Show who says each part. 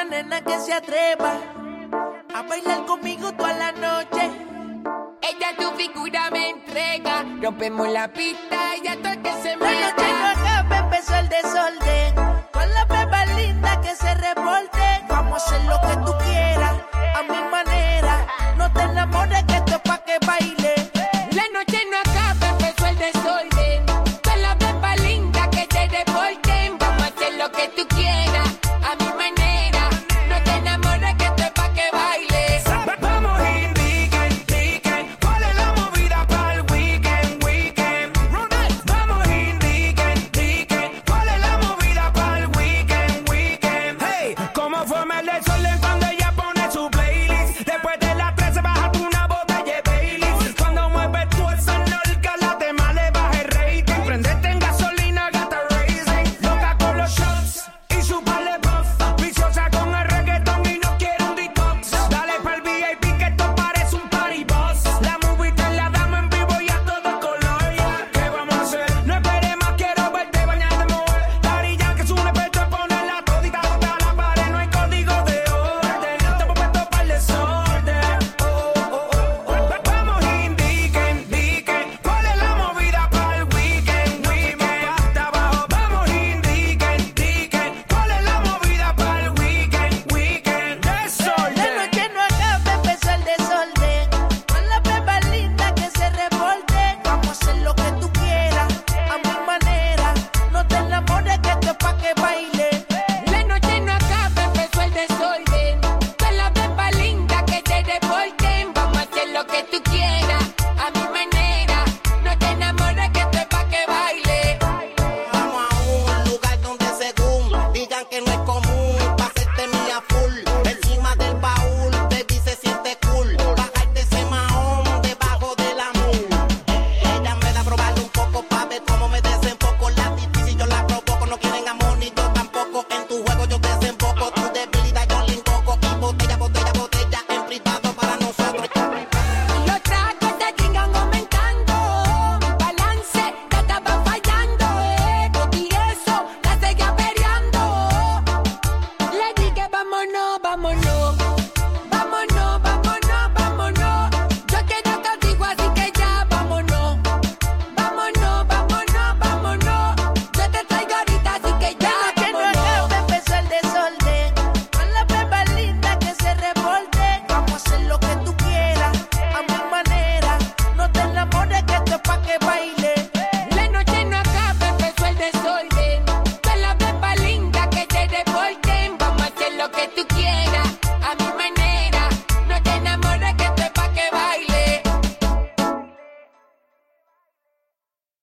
Speaker 1: nena que se atreva a bailar conmigo toda la noche.
Speaker 2: Ella tu figura me entrega, rompemos la pista y ya todo el que se
Speaker 1: La noche no
Speaker 2: meta.
Speaker 1: acaba, empezó el desorden. Con las bebas lindas que se reporten. Vamos a hacer lo que tú quieras, a mi manera. No te enamores que esto es pa' que baile.
Speaker 2: La noche no acaba, empezó el desorden. Con las bebas lindas que se reporten. Vamos a hacer lo que tú quieras, a mi manera. No te enamores que esto es pa' que baile.
Speaker 3: Vamos indiquen, diquen, ¿cuál es la movida pa'l weekend, weekend? Vamos indiquen, diquen, ¿cuál es la movida pa'l weekend, weekend? Hey, ¿cómo forma el desorden cuando ella pone su playlist? Después de las 13 baja tú una botella de Baileys. Cuando mueves tú esa nalga, la tema le baja el rating. Prendete en gasolina, gata racing. Loca con los shots y su par de puff. Viciosa con el reggaetón y no quiere un detox. Dale pa'l VIP que esto parece un party boss. La movida la damos en vivo y a todo color. Ya, ¿qué vamos a hacer? No esperes más, quiero verte bañarte, mover. Darilla que es un experto en ponerla todita contra la pared. No hay código de orden. Estamos puestos pa'l desorden. Vamos indiquen, diquen, ¿cuál es la movida pa'l weekend, weekend? Hasta abajo. Vamos indiquen, diquen, ¿cuál es la movida pa'l weekend, weekend?
Speaker 1: La
Speaker 3: Desorden.
Speaker 1: noche no acaba, empezó el desorden. Con las bebas lindas que se reporten. Vamos a hacer lo que tú quieras, a mi manera. No te enamores que esto es pa' que baile.
Speaker 2: La noche no acaba, empezó el desorden. Con las bebas lindas que te reporten. Vamos a hacer lo que tú quieras, a mi manera. No te enamores que esto es pa' que baile.
Speaker 4: Vamos a un lugar donde según digan que no es común.